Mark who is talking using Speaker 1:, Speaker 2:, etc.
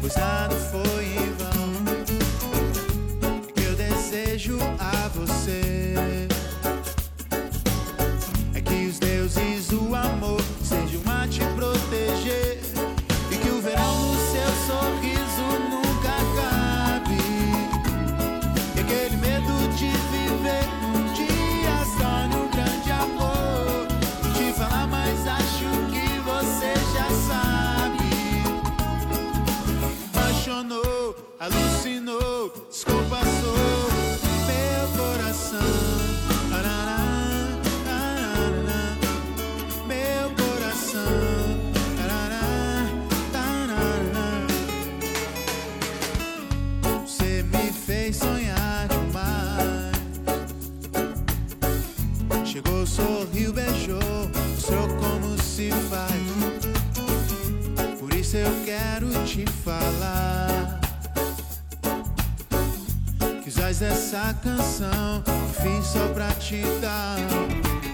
Speaker 1: pois nada foi em vão. Eu desejo a você é que os deuses do amor sejam a te proteger e que o verão no seu sorriso nunca acabe. E aquele medo de viver um dia só no grande amor. Te falar, mas acho que você já sabe. Apaixonou, alucinou, descompassou meu coração. Meu coração. Você me fez sonhar demais. Chegou, sorriu, beijou, mostrou como se faz. Por isso eu quero te falar que usas essa canção, fiz só pra te dar